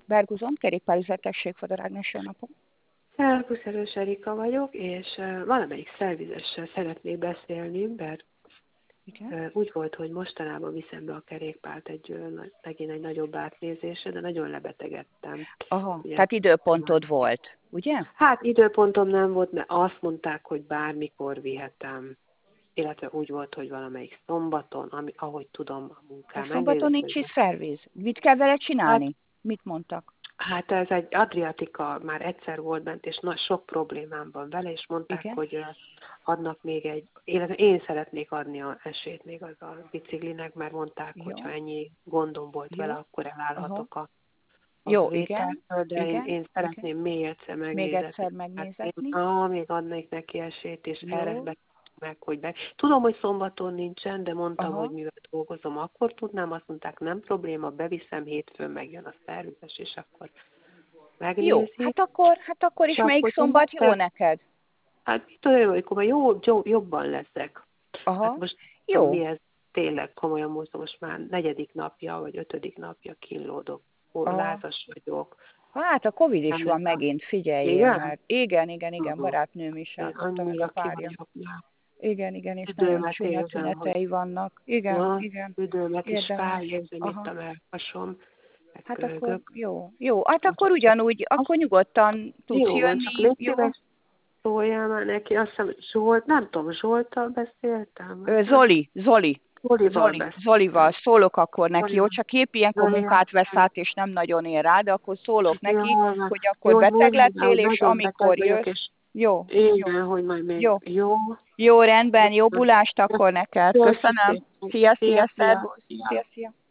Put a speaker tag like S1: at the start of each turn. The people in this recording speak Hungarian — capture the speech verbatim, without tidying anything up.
S1: Berguzon, kerékpárüzletesség, Fodor Ágnes, jó napot.
S2: Szervusz, Erős Erika vagyok, és uh, valamelyik szervizessel szeretnék beszélni, mert
S1: Igen.
S2: uh, úgy volt, hogy mostanában viszem be a kerékpárt egy, uh, megint egy nagyobb átnézésre, de nagyon lebetegedtem.
S1: Aha,
S2: Ugye,
S1: tehát időpontod volt, ugye?
S2: hát időpontom nem volt, mert azt mondták, hogy bármikor vihetem, illetve úgy volt, hogy valamelyik szombaton, ami, ahogy tudom, a
S1: De
S2: munkám
S1: szombaton
S2: engedett.
S1: nincs is szerviz. Mit kell vele
S2: Hát,
S1: csinálni? Mit mondtak?
S2: Hát ez egy Adriatika, már egyszer volt bent, és nagy sok problémám van vele, és mondták,
S1: Igen?
S2: hogy adnak még egy, illetve én szeretnék adni a esélyt még az a biciklinek, mert mondták,
S1: Jó.
S2: hogy ha ennyi gondom volt
S1: Jó.
S2: vele, akkor
S1: Aha.
S2: elállhatok a, a
S1: Jó, igen.
S2: vételtől, de én,
S1: Igen.
S2: én
S1: Igen.
S2: szeretném még egyszer
S1: Még
S2: megnézetni.
S1: egyszer
S2: Hát én
S1: megnézetni.
S2: ah, még adnék neki esélyt, és erre
S1: Jó.
S2: be meg, hogy be. Tudom, hogy szombaton nincsen, de mondtam,
S1: Aha.
S2: hogy mivel dolgozom, akkor tudnám, azt mondták, nem probléma, beviszem, hétfőn megjön a szervizes, és akkor
S1: Jó,
S2: megnézi.
S1: hát akkor, hát akkor is
S2: És
S1: melyik
S2: akkor
S1: szombat jó
S2: te,
S1: neked?
S2: hát mit tudom, hogy jó, jó, jobban leszek. Hát
S1: Aha.
S2: most tudom,
S1: Jó.
S2: mi ez tényleg komolyan mondom, most már negyedik napja, vagy ötödik napja kínlódok.
S1: Aha.
S2: Lázas vagyok.
S1: Hát a Covid is
S2: Nem
S1: van
S2: ez a...
S1: megint, figyeljél,
S2: Igen?
S1: mert igen, igen, igen,
S2: Uh-huh.
S1: barátnőm is
S2: Én
S1: átadta meg a
S2: annyira ki
S1: párja.
S2: vagyok már.
S1: Igen, igen, és nagyon
S2: Üdőmet
S1: csúnya
S2: érzem, hogy
S1: tünetei vannak. Igen,
S2: na,
S1: igen,
S2: üdőmet is fáj,
S1: érdemes.
S2: érzem itt
S1: Aha.
S2: a melkasom, meg
S1: Hát akkor
S2: pörgök.
S1: jó, jó. Hát akkor
S2: Úgyhogy
S1: ugyanúgy,
S2: azt
S1: akkor nyugodtan tudsz
S2: jó van, csak
S1: jönni,
S2: légy
S1: jó?
S2: szíves, szóljál már neki. Azt hiszem, Zsolt, nem tudom, Zsolttal beszéltem?
S1: Ö,
S2: Vagy nem?
S1: Zoli, Zoli,
S2: Zolival
S1: Zoli, Zolival
S2: beszéltem.
S1: szólok akkor neki, jó?
S2: Zolival.
S1: Csak épp ilyenkor
S2: Zolival.
S1: munkát vesz át, és nem nagyon ér rá, de akkor szólok neki,
S2: Jól van.
S1: hogy akkor
S2: Jó, hogy
S1: beteg
S2: mondom,
S1: lettél,
S2: hogy
S1: és
S2: nagyon beteg
S1: amikor
S2: vagyok,
S1: jössz,
S2: és
S1: jó, jó,
S2: igen, hogy majd még
S1: jó.
S2: jó.
S1: Jó, rendben, jó bulást akkor neked.
S2: Köszi
S1: Köszönöm.
S2: szépen.
S1: Szia,
S2: Szia,
S1: szia,
S2: szia,
S1: szervusz.
S2: szia.
S1: Szia, szia.